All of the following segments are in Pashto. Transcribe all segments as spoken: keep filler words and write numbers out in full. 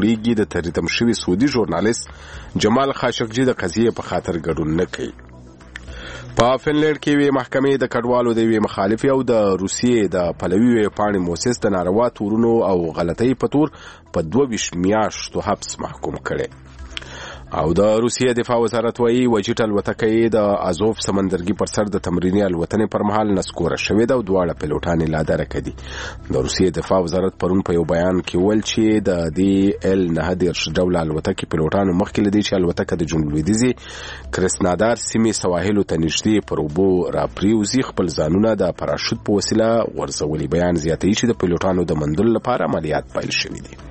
جوړیږي د تریتم شوي سعودي ژورنالیست جمال خاشقجي د قضیې په خاطر ګډون نه کوي. په فنلنډ کې وی محکمې د کډوالو د وی مخالفي او د روسیې د پلوي ویپاڼې موسس د ناروا تورونو او غلطۍ په تور په دوه ویشت میاشتو حبس محکوم کړي. او د روسیې دفاع وزارت وایي وجیټ الوتکه د ازوف سمندرګي پر سر د تمریني الوتنې پر مهال نسکوره شوې ده او دواړه پیلوټان لا درکه دي. د روسیې دفاع وزارت پرون په یو بیان کې ویل چې د دې ال نه دېرش ډوله الوتکې پیلوټانو مخکې لدی چې الوتکه د جنوب لویدیځي کرسنادار سیمې سواحلو ته نږدې پر اوبو راپریوزي خپل ځانونه د پراشوت په وسیله ورزولي. بیان زیاتوي چې د پیلوټانو د مندل لپاره عملیات پیل شوي دي.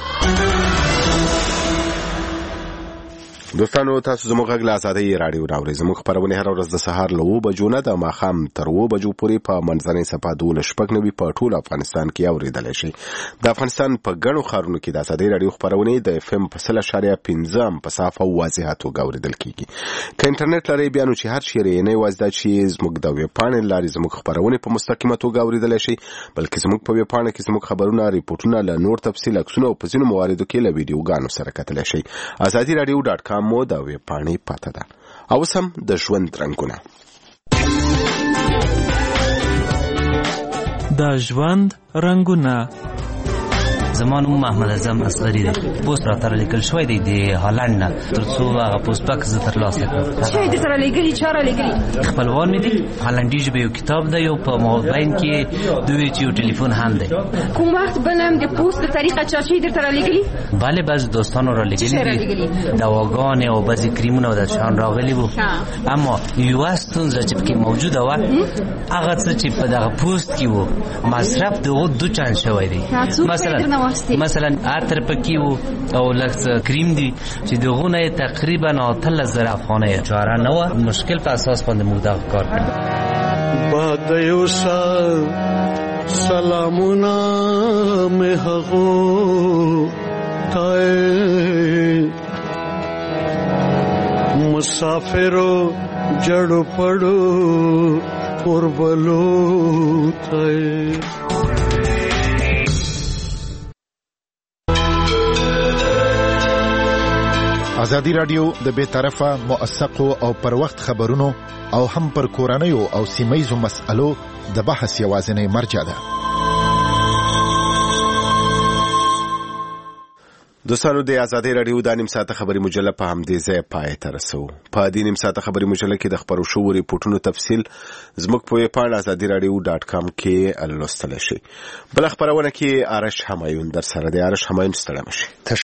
دوستانو تاسو زموږ غږ له ازادۍ راډیو راورئ. زموږ خپرونې هره ورځ د سهار له اوه بجو نه د ماښام تر اوه بجو پورې په منځنۍ څپه دولس شپږ نوي په ټول افغانستان کې اورېدلی شئ. د افغانستان په ګڼو ښارونو کې د ازادۍ راډیو خپرونې د اف ام په سل اشاریه پنځه په صافه او واضحه توګه اورېدل کېږي. که انټرنیټ لرئ بیا نو چې هر چیرې یې نه یوازې دا چې زموږ د ویبپاڼې له لارې زموږ خپرونې په مستقیمه توګه اورېدلی شئ، بلکې زموږ په ویبپاڼه کې زموږ خبرونه، ریپورټونه، له نور تفصیل عکسونه او په ځینو مواردو کې له ویډیوګانو سره کتلی شئ. ازادي راډیو ډاټ کام مو د ویبپاڼې پته ده. او سم د ژوند رنګونه. د ژوند رنګونه. زما نوم محمد اعظم اصغري دی. پوسټ راته لیکل شوی دی د هالند نه، تر څو هغه پوسټ پاک زه ترلاسه کړم. چا دې سره لیکلي؟ چا را لیکلي؟ خپلوان مې دي. هالندي ژبه یو کتاب دی او په موبایل کې دوی چې یو ټلیفون هم دی. کوم وخت بنم د پوسټ په طریقه چا چې دې سره لیکلي؟ بله، بعض دوستانو را لیکلي دي. دواګانې او بعضې کریمونه او د شان راغلي وو. اما یوه ستونزه چې پکې موجوده وه، هغه څه چې په دغه پوسټ کې وو مصرف د هغو دو چند شوی دی. مثلا مثلا عطر پکې وو او لږ کریم دي چې دغه نه تقریبا اتلس زره افغانۍ. چاره نه وه، مشکل په اساس باندې موږ دغه کار کړی. باد یو سال سلامونه مې هغو تای مسافرو جړو پړو قربلو تای. ازادي راډیو د بے طرفه موثقو او پر وخت خبرونو او هم پر کورنیو او سیمایزو مسألو د بحث یوازینی مرجع ده. دوستانو د ازادۍ راډیو د نیم ساعته خبري مجله په همدې ځای پای ته رسو. په دې نیم ساعته خبري مجله کې د خبرو شوو ریپورټونو تفصیل زموږ په ویبپاڼه ازادي راډیو ډاټ کام کې لوستلی شئ. بله خپرونه کې آرش همایون در سره دی. آرش همایون ستړی مه شئ.